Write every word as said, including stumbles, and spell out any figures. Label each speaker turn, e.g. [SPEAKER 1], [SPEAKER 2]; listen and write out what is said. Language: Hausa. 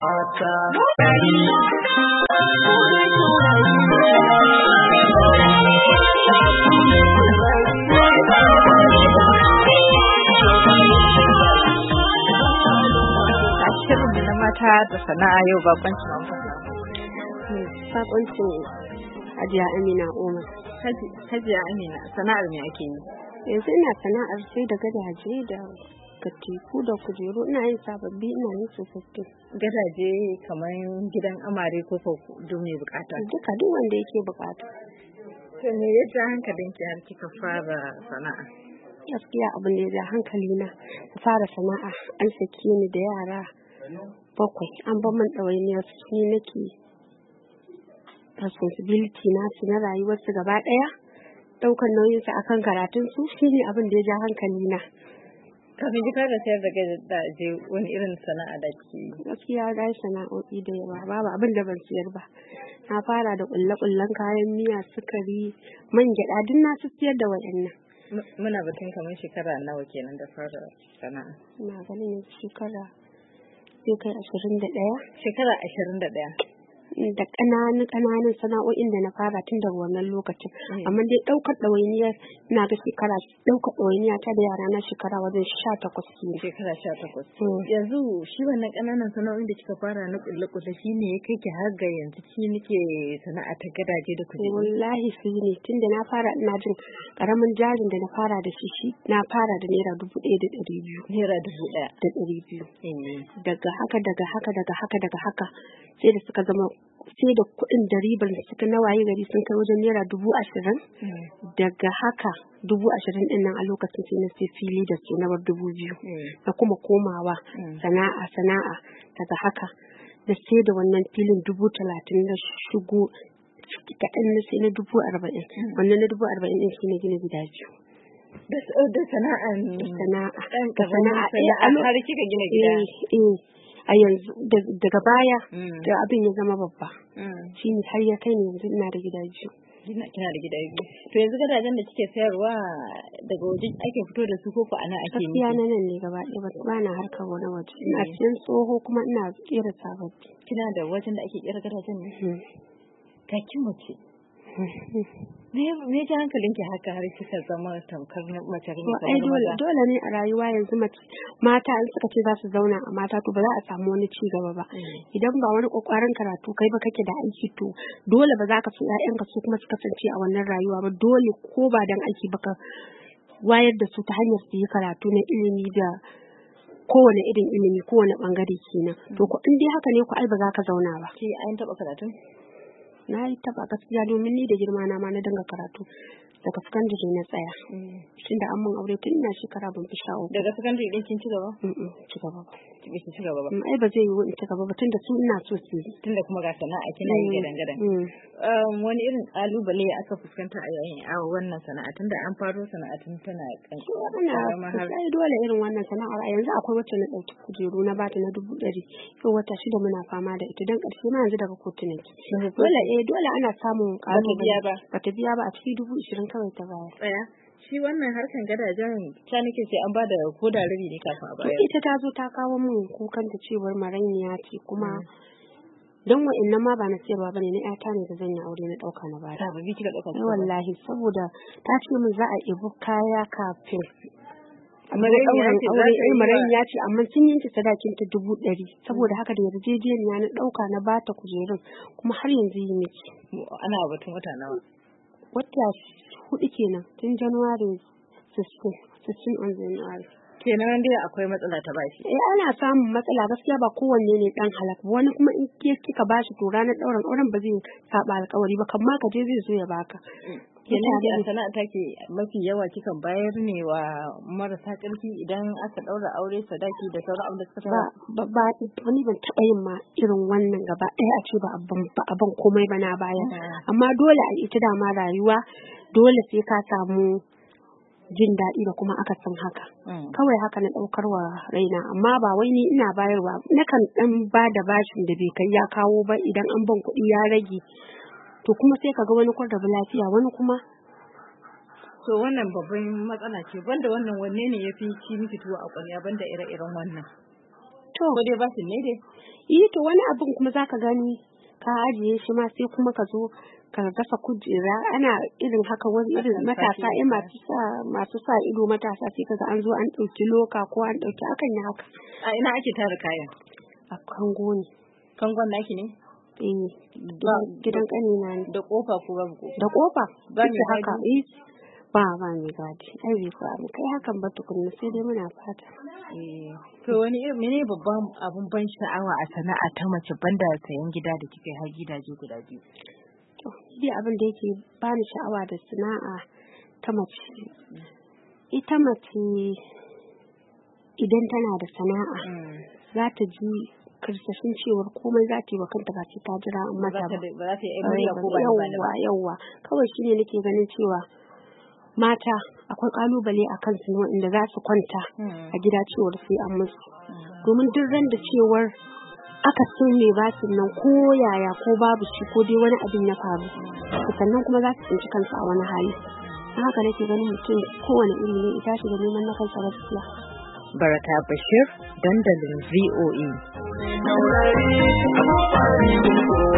[SPEAKER 1] mata.
[SPEAKER 2] Shirin na mata da sana'a yau bakoncin amfani.
[SPEAKER 3] Sakoncin Hajiya Amina Umar.
[SPEAKER 2] Hajiya Amina, sana'ar me ake yi?
[SPEAKER 3] Yanzu ina sana'ar sai da gadaje da katifu da kujeru, ina yin sababbi ina yin tsofaffi.
[SPEAKER 2] Gadaje kamar gidan amare ko ko duk mai bukata?
[SPEAKER 3] Duka duk wanda yake bukata.
[SPEAKER 2] To me ya ja hankalinki har kika fara sana'a?
[SPEAKER 3] Gaskiya abin da ya ja hankali na fara sana'a, an sake ni da yara bakwai, an ban man ɗawainiyar su, ni nake responsibility nasu na rayuwarsu gaba ɗaya, ɗaukar nauyinsu akan karatunsu shine abin da ya ja hankali na.
[SPEAKER 2] Kafin ki fara sayar da gadaje wani irin sana'a da ke yi?
[SPEAKER 3] Gaskiya ga sana'o'i da yawa, babu abin da ban siyar ba. Na fara da ƙulle-ƙullen kayan miya, sukari, man gyaɗa, duk na siyar da waɗannan.
[SPEAKER 2] Muna batun kamar shekara nawa kenan da fara sana'a?
[SPEAKER 3] Ina ganin shekara sai kai ashirin da ɗaya.
[SPEAKER 2] Shekara ashirin da ɗaya.
[SPEAKER 3] Da ƙananan ƙananan sana'o'in da na fara tun daga wannan lokacin. Amma dai ɗaukar ɗawainiyar ina ga shekara ɗaukar ɗawainiya ta da yara na shekara wajen sha takwas ne.
[SPEAKER 2] Shekara sha takwas. Yanzu shi wannan ƙananan sana'o'in da kika fara na ƙulle-ƙulle shi ne ya kai ki har ga yanzu ki nike sana'a ta gadaje da kujeru? Wallahi
[SPEAKER 3] shi ne, tunda na fara ina jin ƙaramin jarin da na fara da shi shi na fara da naira dubu ɗaya da ɗari biyu.
[SPEAKER 2] Naira dubu ɗaya
[SPEAKER 3] da ɗari biyu. Daga haka daga haka daga haka daga haka sai da suka zama sai da kuɗin da ribar da suka nawaye gari sun kai wajen naira dubu ashirin. Daga haka dubu ashirin ɗin nan a lokacin sai na sai fili da su na bar dubu biyu. Da kuma komawa sana'a sana'a daga haka da sai da wannan filin dubu talatin na shigo kaɗan na sai na dubu arba'in. Wannan na dubu arba'in ɗin shi na gina gida biyu.
[SPEAKER 2] Da sana'a
[SPEAKER 3] sana'a
[SPEAKER 2] da sana'a har kika gina gida.
[SPEAKER 3] A yanzu daga baya da abin ya zama babba shi ne har ya kai ne yanzu ina da gida biyu.
[SPEAKER 2] Kina da gida biyu. To yanzu gadajen da kike sayarwa daga waje ake fito da su ko ko ana ake yi?
[SPEAKER 3] Gaskiya na nan ne gaba ɗaya ba na harkar wani waje. Ina siyan tsoho kuma ina kera sababbi.
[SPEAKER 2] Kina da wajen da ake kera gadajen ne? Ka kin mace. Me me ji hankalin ki haka har kika zama tamkar mace ne
[SPEAKER 3] ai dole dole ne a rayuwa yanzu mace mata in suka ce za su zauna a mata to ba za a samu wani ci gaba ba. Idan ba wani kokarin karatu kai ba kake da aiki to dole ba za ka so ƴaƴanka su kuma su kasance a wannan rayuwa ba, dole ko ba dan aiki ba ka wayar da su ta hanyar su yi karatu na ilimi da kowane irin ilimi kowane bangare kenan. To ko in dai haka ne ku ai ba za ka zauna ba.
[SPEAKER 2] Ki an taba karatu?
[SPEAKER 3] Na yi taba gaskiya domin ni da girma na ma na dinga karatu daga sakandare na tsaya. Tunda an mun aure tun ina shekara ban fi sha uku.
[SPEAKER 2] Daga sakandare din kin ci gaba?
[SPEAKER 3] Ci gaba ba.
[SPEAKER 2] Ki ci gaba ba.
[SPEAKER 3] Ai ba zai yi in ci gaba ba tunda su ina so su yi.
[SPEAKER 2] Tunda kuma ga sana'a kina yi gadan gadan. Wani irin kalubale aka fuskanta a yayin a wannan sana'a tunda an faro sana'a tun tana
[SPEAKER 3] kankana. Ai dole irin wannan sana'ar a yanzu akwai wacce na dauki kujeru na bata na dubu ɗari. Yau wata shida muna fama da ita dan ƙarshe ma yanzu daga kotu ne. Dole eh dole ana samun kalubale. Bata biya ba a cikin dubu ishirin kawai ta bayar.
[SPEAKER 2] Tsaya. Shi wannan harkan gadajen ta nake sai an bada ko da rabi ne kafin a bayar.
[SPEAKER 3] Ita ta zo ta kawo min kukan ta cewar marainiya ce kuma don wa'annan ma ba na sayarwa bane na ƴata ne da zan yi aure na dauka na bada.
[SPEAKER 2] Ta bi kika dauka.
[SPEAKER 3] Wallahi saboda ta ce min za a ibu kaya kafin marainiya ce amma sun yanke sadakin ta dubu ɗari saboda haka da yarjejeniya na dauka na bata kujerun kuma har yanzu yi miki.
[SPEAKER 2] Ana batun wata nawa?
[SPEAKER 3] Wata hudu kenan tun January sixteen on January.
[SPEAKER 2] Kenan dai akwai matsala ta bashi.
[SPEAKER 3] Eh ana samun matsala gaskiya ba kowanne ne dan halak wani kuma in ke kika bashi to ranar dauran auren ba zai saba alƙawari ba kamar ka je zai zo ya baka.
[SPEAKER 2] Kenan da sana'a take mafi yawa kikan bayar ne wa marasa ƙarfi idan aka daura aure sadaki da sauran abin da suka
[SPEAKER 3] ba ba wani ban taba yin ma irin wannan gaba ɗaya a ce ba abban ba abban komai ba na baya amma dole a ita da ma rayuwa dole sai ka samu jin daɗi da kuma aka san haka kawai haka na ɗaukar wa raina amma ba wai ni ina bayarwa nakan ɗan ba da bashin da bai kai ya kawo ba idan an ban kuɗi ya rage to kuma sai ka ga wani kun rabu lafiya wani kuma
[SPEAKER 2] to wannan babban matsala ce banda wannan wanne ne yafi ci miki tuwo a ƙwarya banda ire-iren wannan
[SPEAKER 3] To.
[SPEAKER 2] Ko dai bashin ne dai?
[SPEAKER 3] Yi to wani abin kuma zaka gani ka ajiye shi ma sai kuma ka zo ka gasa kujera ana irin haka wani irin matasa eh masu sa masu sa ido matasa sai kaga an zo an ɗauki loka ko an ɗauki akan yi haka.
[SPEAKER 2] A ina ake tara kayan?
[SPEAKER 3] A kango ne.
[SPEAKER 2] Kangon naki ne?
[SPEAKER 3] Eh, gidan ƙanina ne.
[SPEAKER 2] Da ƙofa ko babu ƙofa?
[SPEAKER 3] Da ƙofa.
[SPEAKER 2] Ba ni
[SPEAKER 3] haka eh ba ba ni gadi. Ai bai faru kai hakan ba tukunna sai dai muna fata.
[SPEAKER 2] Eh, to wani irin mene babban abun ban sha'awa a sana'a ta mace banda sayan gida da kike har gidaje guda biyu?
[SPEAKER 3] To, dai abin da yake bani sha'awa da sana'a ta mace. Ita mace idan tana da sana'a za ta ji karsashin cewar komai za ta yi wa kanta ba sai ta jira an mata ba.
[SPEAKER 2] Ba za ta yi murya ko ba
[SPEAKER 3] yawwa yawwa kawai shine nake ganin cewa mata akwai kalubale a kansu ne inda za su kwanta a gida cewar sai an musu. Domin duk ran da cewar aka so ne ba su nan ko yaya ko babu shi ko dai wani abin ya faru sannan kuma za su tsinci kansu a wani hali. Don haka nake ganin mutum kowane iri ne ita shi da neman na kansa gaskiya.
[SPEAKER 2] Baraka Bashir, dandalin V O A.